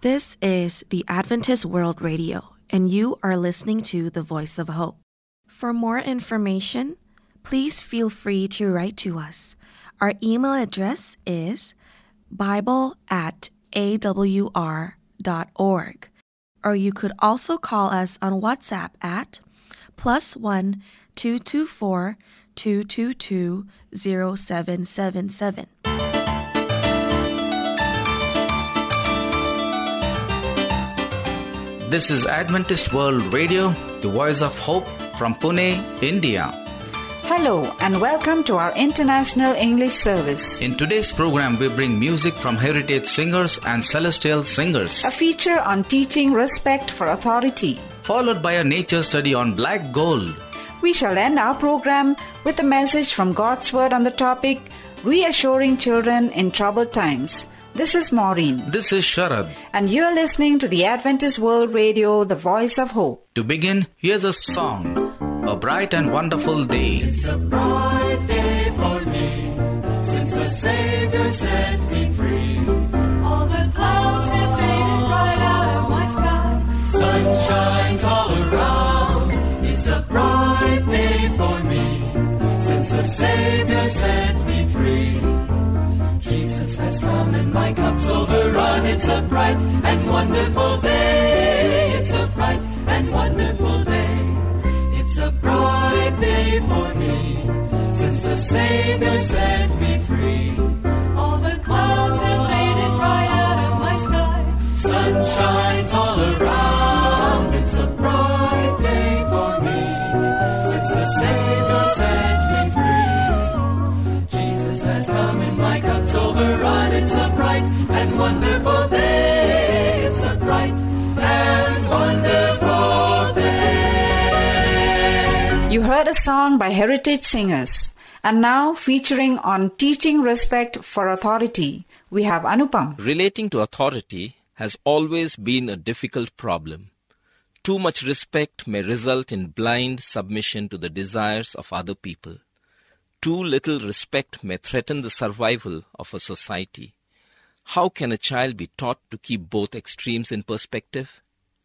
This is the Adventist World Radio, and you are listening to the Voice of Hope. For more information, please feel free to write to us. Our email address is bible@awr.org, or you could also call us on WhatsApp at +1 224 222 0777. This is Adventist World Radio, the voice of hope from Pune, India. Hello and welcome to our International English Service. In today's program, we bring music from heritage singers and celestial singers. A feature on teaching respect for authority. Followed by a nature study on black gold. We shall end our program with a message from God's Word on the topic, Reassuring Children in Troubled Times. This is Maureen. This is Sharad. And you're listening to the Adventist World Radio, the voice of hope. To begin, here's a song, A Bright and Wonderful Day. It's a bright day for me, since the Savior set me free. All the clouds have faded right out of my sky. Sun shines all around. It's a bright day for me, since the Savior set me free. Jesus has come and my cup's overrun. It's a bright and wonderful day. It's a bright and wonderful day. It's a bright day for me, since the Savior set me free. All the clouds have faded right out of my sky. Sun shines all around. It's a bright day for me, since the Savior set me free. Jesus has come and my cup's overrun. It's a bright and wonderful day. It's a bright and wonderful day. You heard a song by heritage singers. And now, featuring on teaching respect for authority, we have Anupam. Relating to authority has always been a difficult problem. Too much respect may result in blind submission to the desires of other people. Too little respect may threaten the survival of a society. How can a child be taught to keep both extremes in perspective?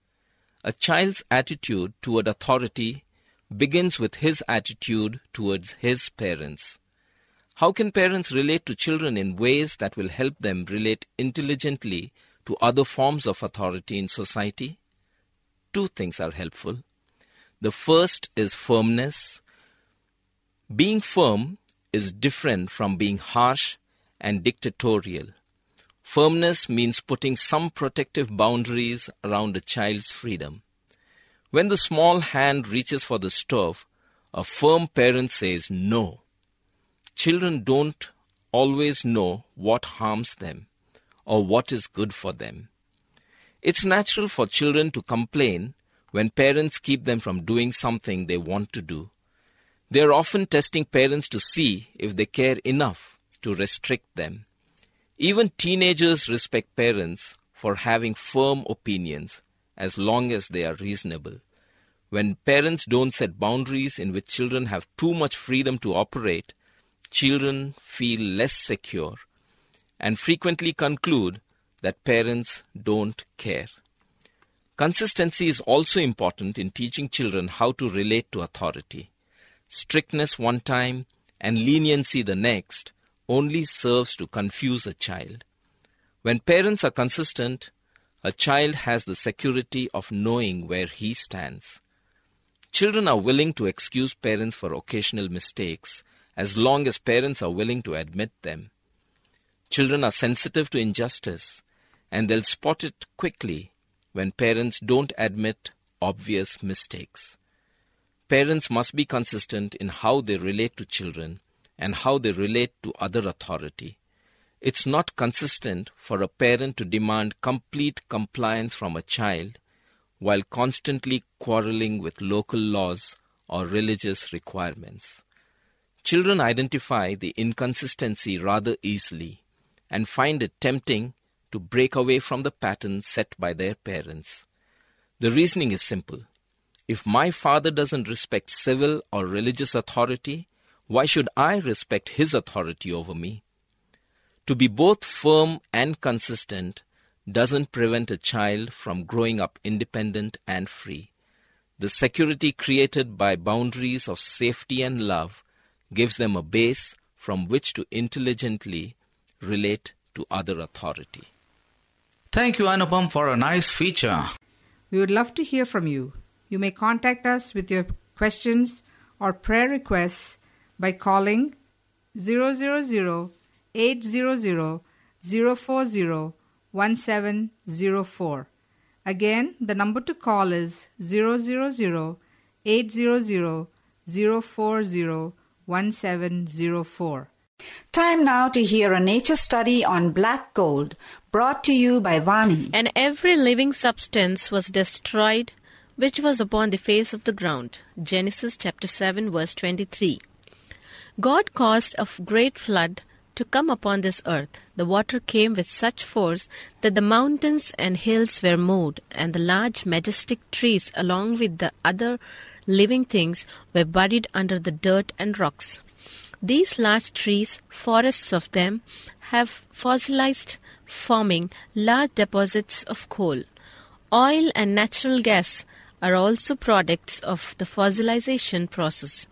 A child's attitude toward authority begins with his attitude towards his parents. How can parents relate to children in ways that will help them relate intelligently to other forms of authority in society? Two things are helpful. The first is firmness. Being firm is different from being harsh and dictatorial. Firmness means putting some protective boundaries around a child's freedom. When the small hand reaches for the stove, a firm parent says no. Children don't always know what harms them or what is good for them. It's natural for children to complain when parents keep them from doing something they want to do. They are often testing parents to see if they care enough to restrict them. Even teenagers respect parents for having firm opinions as long as they are reasonable. When parents don't set boundaries in which children have too much freedom to operate, children feel less secure and frequently conclude that parents don't care. Consistency is also important in teaching children how to relate to authority. Strictness one time and leniency the next only serves to confuse a child. When parents are consistent, a child has the security of knowing where he stands. Children are willing to excuse parents for occasional mistakes as long as parents are willing to admit them. Children are sensitive to injustice and they'll spot it quickly when parents don't admit obvious mistakes. Parents must be consistent in how they relate to children and how they relate to other authority. It's not consistent for a parent to demand complete compliance from a child while constantly quarreling with local laws or religious requirements. Children identify the inconsistency rather easily and find it tempting to break away from the pattern set by their parents. The reasoning is simple. If my father doesn't respect civil or religious authority, why should I respect his authority over me? To be both firm and consistent doesn't prevent a child from growing up independent and free. The security created by boundaries of safety and love gives them a base from which to intelligently relate to other authority. Thank you, Anupam, for a nice feature. We would love to hear from you. You may contact us with your questions or prayer requests by calling 000-800-040-1704. Again, the number to call is 000-800-040-1704. Time now to hear a nature study on black gold, brought to you by Vani. And every living substance was destroyed, which was upon the face of the ground. Genesis chapter 7, verse 23. God caused a great flood to come upon this earth. The water came with such force that the mountains and hills were moved, and the large majestic trees along with the other living things were buried under the dirt and rocks. These large trees, forests of them, have fossilized, forming large deposits of coal. Oil and natural gas are also products of the fossilization process.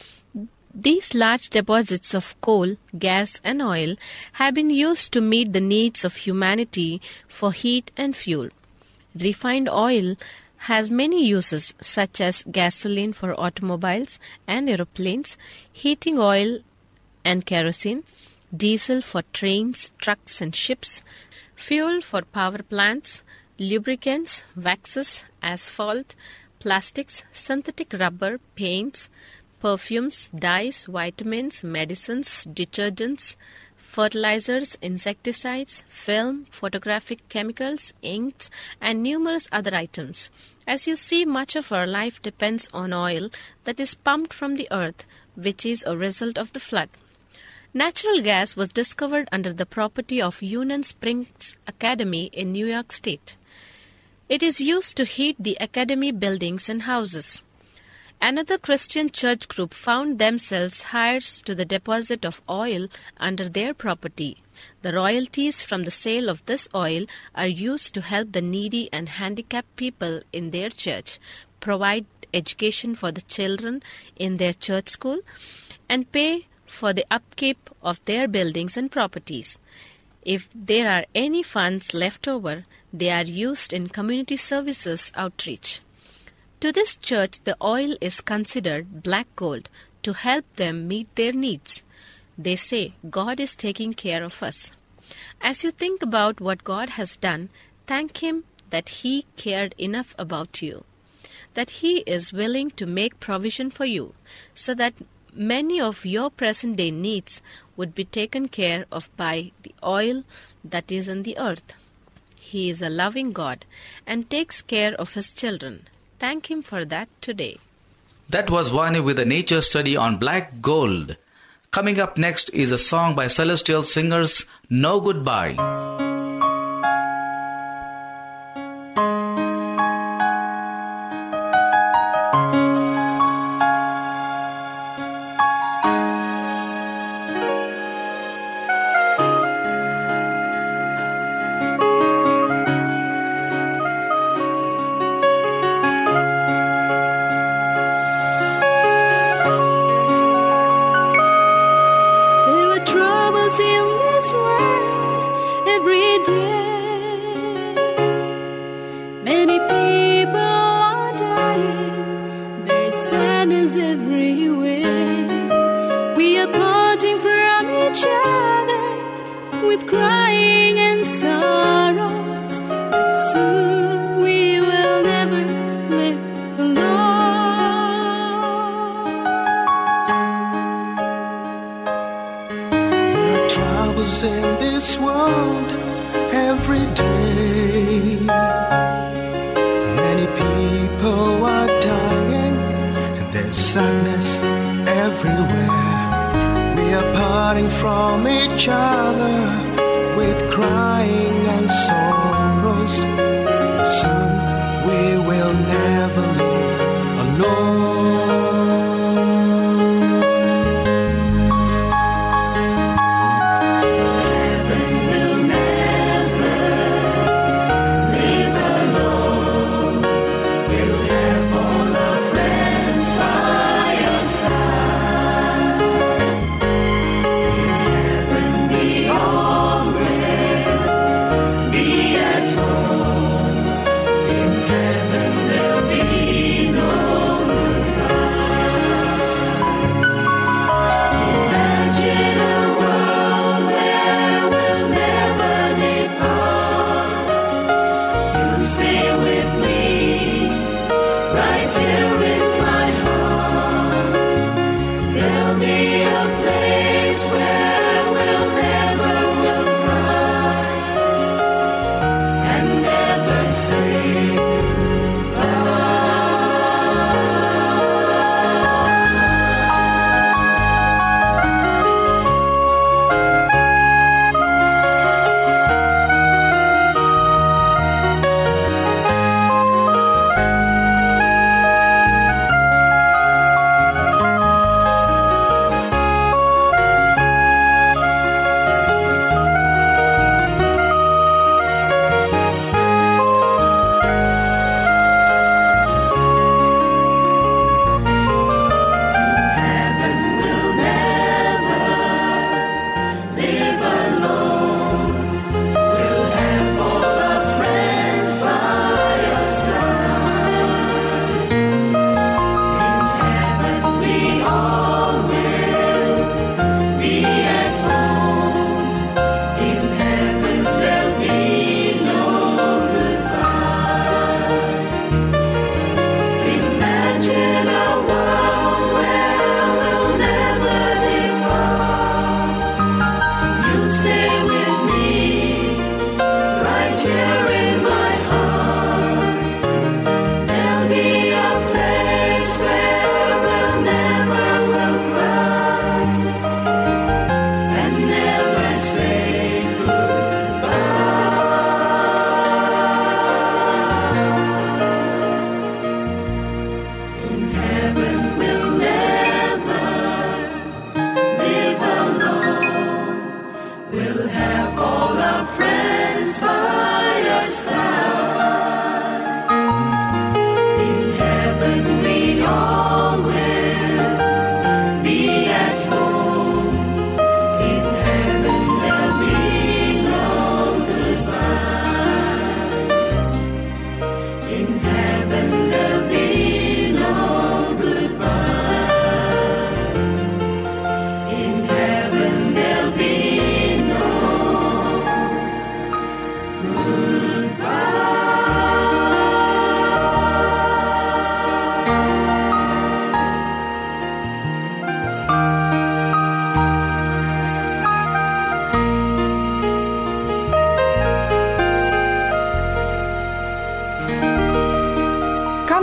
These large deposits of coal, gas, and oil have been used to meet the needs of humanity for heat and fuel. Refined oil has many uses, such as gasoline for automobiles and aeroplanes, heating oil and kerosene, diesel for trains, trucks, and ships, fuel for power plants, lubricants, waxes, asphalt, plastics, synthetic rubber, paints, perfumes, dyes, vitamins, medicines, detergents, fertilizers, insecticides, film, photographic chemicals, inks, and numerous other items. As you see, much of our life depends on oil that is pumped from the earth, which is a result of the flood. Natural gas was discovered under the property of Union Springs Academy in New York State. It is used to heat the academy buildings and houses. Another Christian church group found themselves heirs to the deposit of oil under their property. The royalties from the sale of this oil are used to help the needy and handicapped people in their church, provide education for the children in their church school, and pay for the upkeep of their buildings and properties. If there are any funds left over, they are used in community services outreach. To this church, the oil is considered black gold to help them meet their needs. They say, God is taking care of us. As you think about what God has done, thank Him that He cared enough about you, that He is willing to make provision for you, so that many of your present-day needs would be taken care of by the oil that is in the earth. He is a loving God and takes care of His children. Thank Him for that today. That was Vani with a nature study on black gold. Coming up next is a song by Celestial Singers, No Goodbye. In this world every day, many people are dying and there's sadness everywhere. We are parting from each other with crying and sorrows. Soon we will never live alone.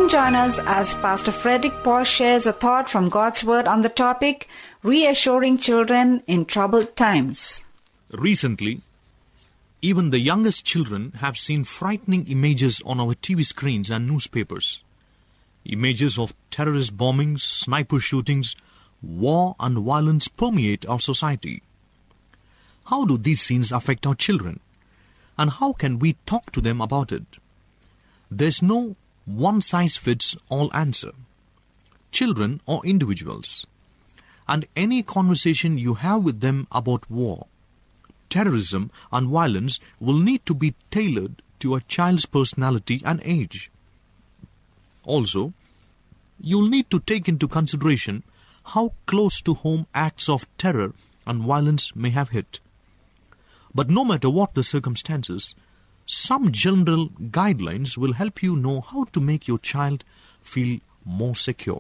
Come join us as Pastor Frederick Paul shares a thought from God's Word on the topic, Reassuring Children in Troubled Times. Recently, even the youngest children have seen frightening images on our TV screens and newspapers. Images of terrorist bombings, sniper shootings, war and violence permeate our society. How do these scenes affect our children? And how can we talk to them about it? There's no one-size-fits-all answer. Children are individuals, and any conversation you have with them about war, terrorism and violence will need to be tailored to a child's personality and age. Also, you'll need to take into consideration how close to home acts of terror and violence may have hit. But no matter what the circumstances, some general guidelines will help you know how to make your child feel more secure.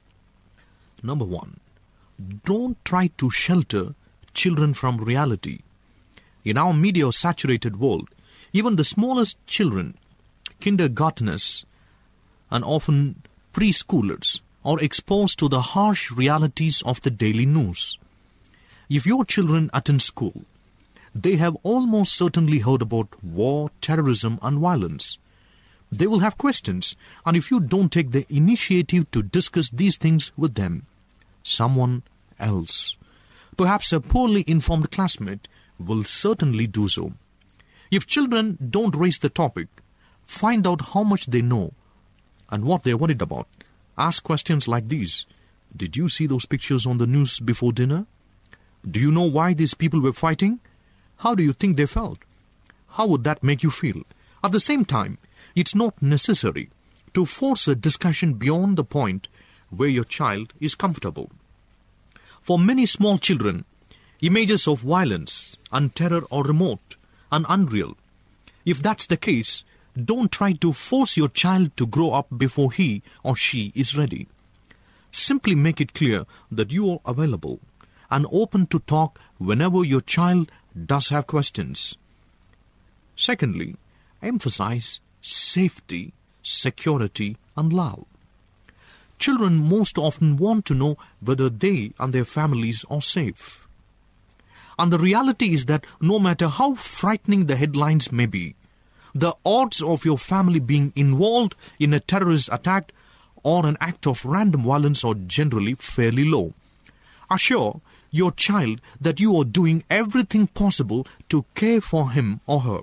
Number 1, don't try to shelter children from reality. In our media-saturated world, even the smallest children, kindergartners, and often preschoolers, are exposed to the harsh realities of the daily news. If your children attend school, they have almost certainly heard about war, terrorism, and violence. They will have questions, and if you don't take the initiative to discuss these things with them, someone else, perhaps a poorly informed classmate, will certainly do so. If children don't raise the topic, find out how much they know and what they're worried about. Ask questions like these. Did you see those pictures on the news before dinner? Do you know why these people were fighting? How do you think they felt? How would that make you feel? At the same time, it's not necessary to force a discussion beyond the point where your child is comfortable. For many small children, images of violence and terror are remote and unreal. If that's the case, don't try to force your child to grow up before he or she is ready. Simply make it clear that you are available and open to talk whenever your child does have questions. Secondly, emphasize safety, security, and love. Children most often want to know whether they and their families are safe. And the reality is that no matter how frightening the headlines may be, the odds of your family being involved in a terrorist attack or an act of random violence are generally fairly low. Assure your child that you are doing everything possible to care for him or her.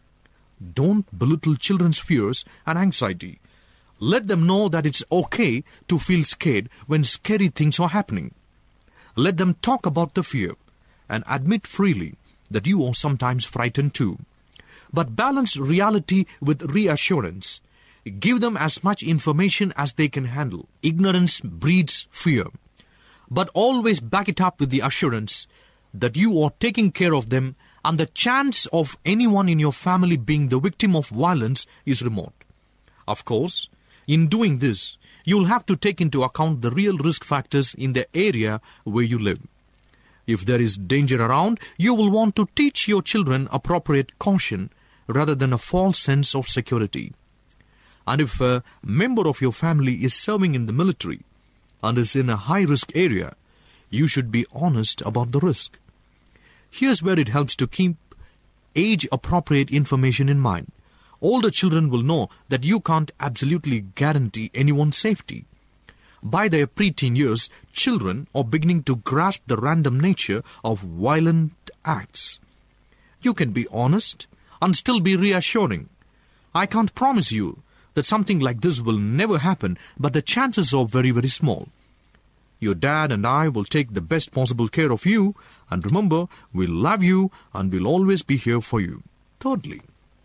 Don't belittle children's fears and anxiety. Let them know that it's okay to feel scared when scary things are happening. Let them talk about the fear and admit freely that you are sometimes frightened too. But balance reality with reassurance. Give them as much information as they can handle. Ignorance breeds fear. But always back it up with the assurance that you are taking care of them and the chance of anyone in your family being the victim of violence is remote. Of course, in doing this, you'll have to take into account the real risk factors in the area where you live. If there is danger around, you will want to teach your children appropriate caution rather than a false sense of security. And if a member of your family is serving in the military and is in a high-risk area, you should be honest about the risk. Here's where it helps to keep age-appropriate information in mind. Older children will know that you can't absolutely guarantee anyone's safety. By their preteen years, children are beginning to grasp the random nature of violent acts. You can be honest and still be reassuring. I can't promise you that something like this will never happen, but the chances are very, very small. Your dad and I will take the best possible care of you, and remember, we'll love you and we'll always be here for you. Thirdly,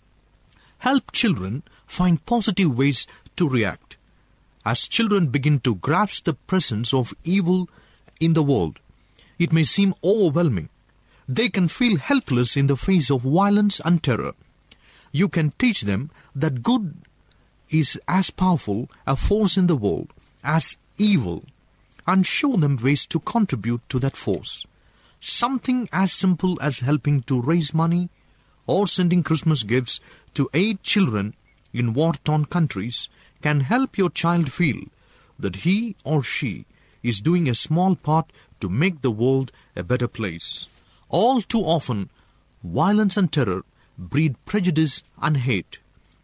help children find positive ways to react. As children begin to grasp the presence of evil in the world, it may seem overwhelming. They can feel helpless in the face of violence and terror. You can teach them that good is as powerful a force in the world as evil, and show them ways to contribute to that force. Something as simple as helping to raise money or sending Christmas gifts to aid children in war-torn countries can help your child feel that he or she is doing a small part to make the world a better place. All too often, violence and terror breed prejudice and hate.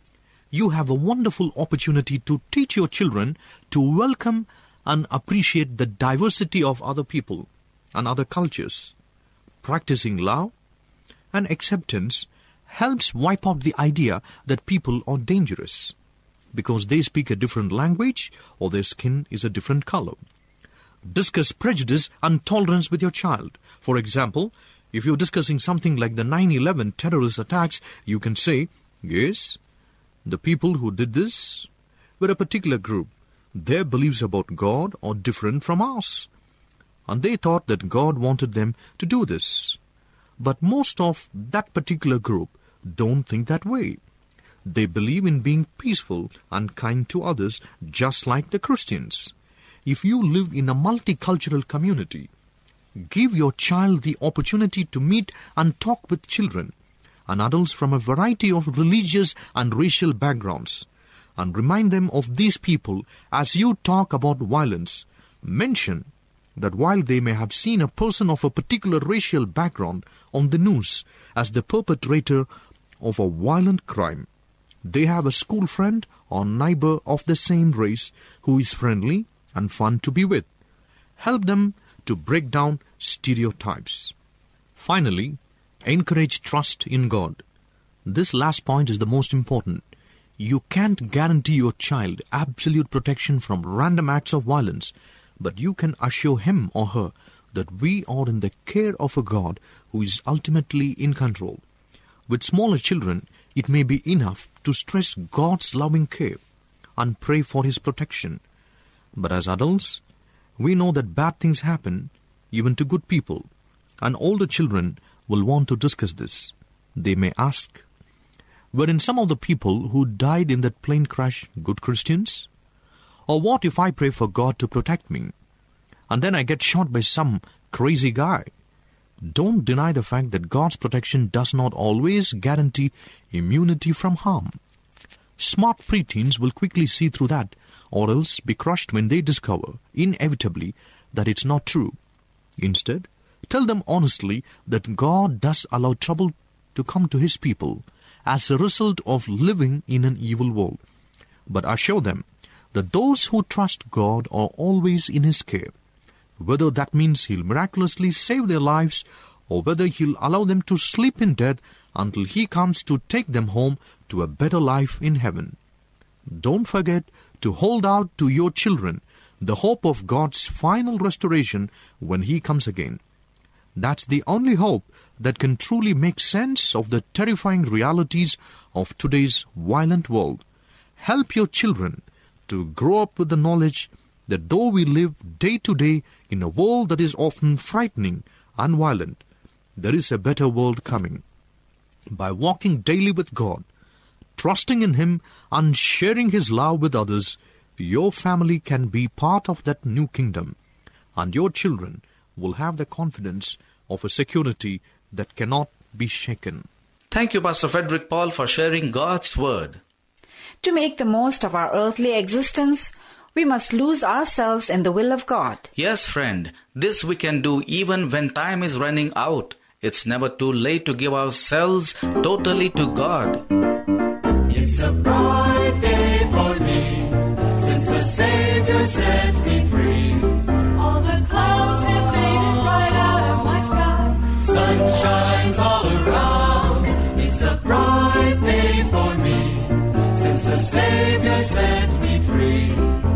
You have a wonderful opportunity to teach your children to welcome and appreciate the diversity of other people and other cultures. Practicing love and acceptance helps wipe out the idea that people are dangerous because they speak a different language or their skin is a different color. Discuss prejudice and tolerance with your child. For example, if you're discussing something like the 9/11 terrorist attacks, you can say, yes, the people who did this were a particular group. Their beliefs about God are different from ours. And they thought that God wanted them to do this. But most of that particular group don't think that way. They believe in being peaceful and kind to others, just like the Christians. If you live in a multicultural community, give your child the opportunity to meet and talk with children and adults from a variety of religious and racial backgrounds, and remind them of these people as you talk about violence. Mention that while they may have seen a person of a particular racial background on the news as the perpetrator of a violent crime, they have a school friend or neighbor of the same race who is friendly and fun to be with. Help them to break down stereotypes. Finally, encourage trust in God. This last point is the most important. You can't guarantee your child absolute protection from random acts of violence, but you can assure him or her that we are in the care of a God who is ultimately in control. With smaller children, it may be enough to stress God's loving care and pray for His protection. But as adults, we know that bad things happen even to good people, and older children will want to discuss this. They may ask, "Weren't some of the people who died in that plane crash good Christians? Or what if I pray for God to protect me, and then I get shot by some crazy guy?" Don't deny the fact that God's protection does not always guarantee immunity from harm. Smart preteens will quickly see through that, or else be crushed when they discover, inevitably, that it's not true. Instead, tell them honestly that God does allow trouble to come to His people as a result of living in an evil world. But assure them that those who trust God are always in His care, whether that means He'll miraculously save their lives or whether He'll allow them to sleep in death until He comes to take them home to a better life in heaven. Don't forget to hold out to your children the hope of God's final restoration when He comes again. That's the only hope that can truly make sense of the terrifying realities of today's violent world. Help your children to grow up with the knowledge that though we live day to day in a world that is often frightening and violent, there is a better world coming. By walking daily with God, trusting in Him and sharing His love with others, your family can be part of that new kingdom, and your children will have the confidence of a security that cannot be shaken. Thank you, Pastor Frederick Paul, for sharing God's Word. To make the most of our earthly existence, we must lose ourselves in the will of God. Yes, friend, this we can do even when time is running out. It's never too late to give ourselves totally to God. It's a bright day for me, since the Savior set me free. All the clouds have faded right out of my sky. Sun shines all around. It's a bright day for me, since the Savior set me free.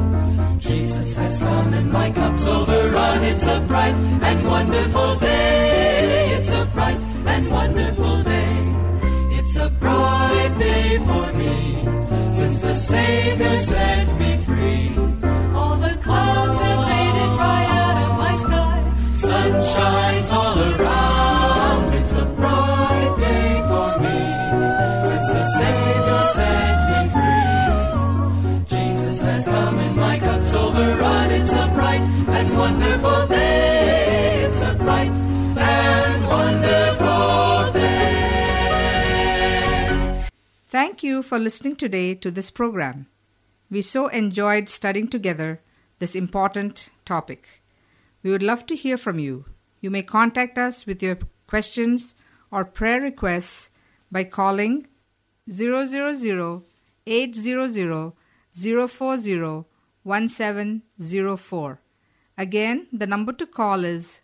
Jesus has come and my cup's overrun. It's a bright and wonderful day. It's a bright and wonderful day. It's a bright day for me, since the Savior set me free. All the clouds have faded right out of my sky. Sun shines all around. It's a bright day for me, since the Savior set me free. Jesus has come and my cup's overrun. It's a bright and wonderful day. It's a bright and wonderful day. Thank you for listening today to this program. We so enjoyed studying together this important topic. We would love to hear from you. You may contact us with your questions or prayer requests by calling 000-800-040-1704. Again, the number to call is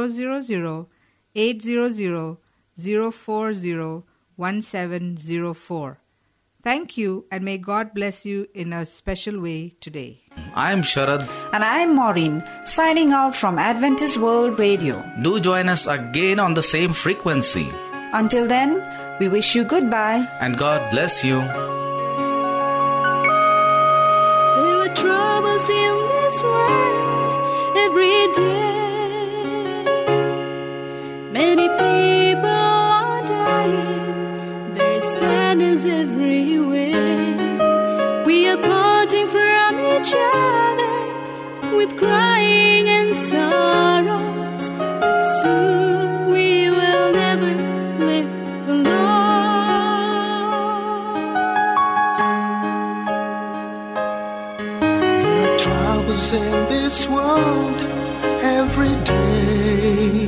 000-800-040-1704. Thank you, and may God bless you in a special way today. I'm Sharad. And I'm Maureen, signing out from Adventist World Radio. Do join us again on the same frequency. Until then, we wish you goodbye. And God bless you. There are troubles in this world every day. Many people are dying. There's sadness everywhere. We are parting from each other with crying and sorrows. But soon we will never live alone. There are troubles in this world every day.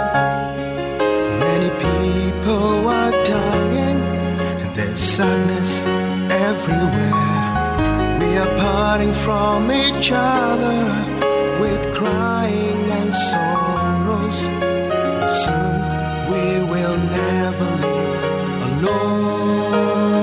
Many people are dying, and there's sadness everywhere. We are parting from each other with crying and sorrows. But soon we will never live alone.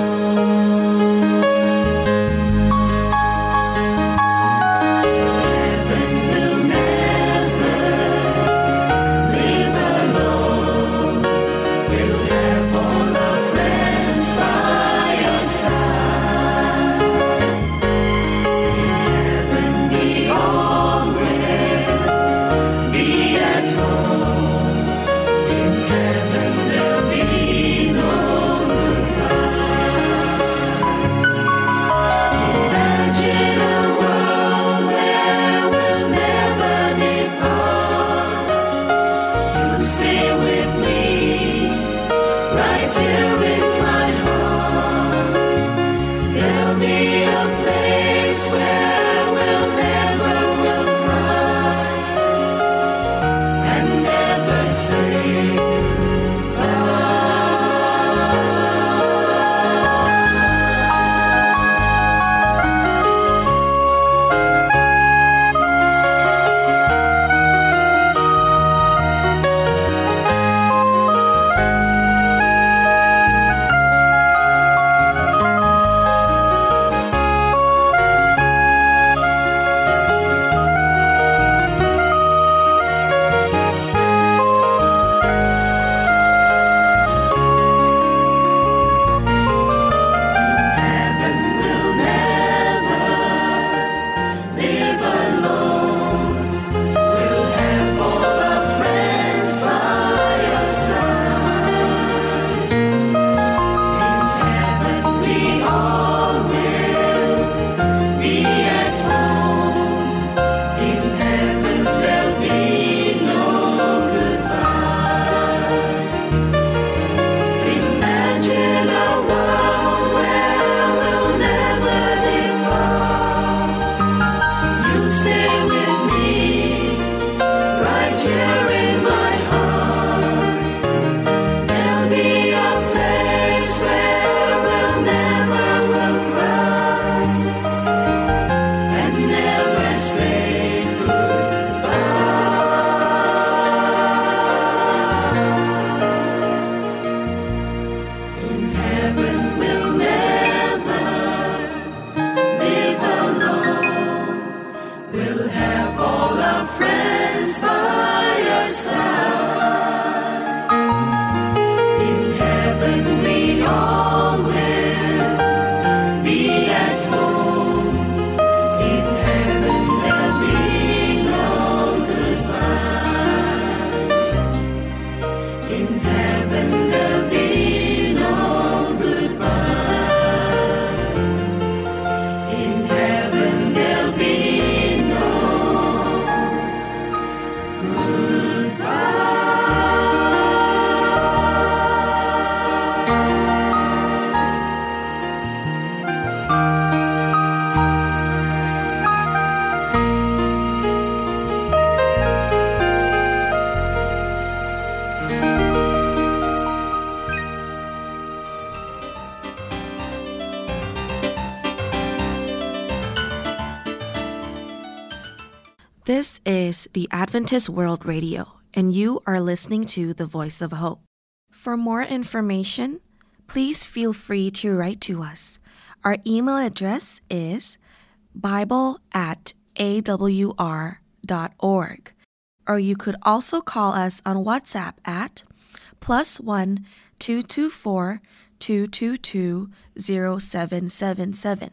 This is the Adventist World Radio, and you are listening to the Voice of Hope. For more information, please feel free to write to us. Our email address is bible@awr.org, or you could also call us on WhatsApp at +1 224 222 0777.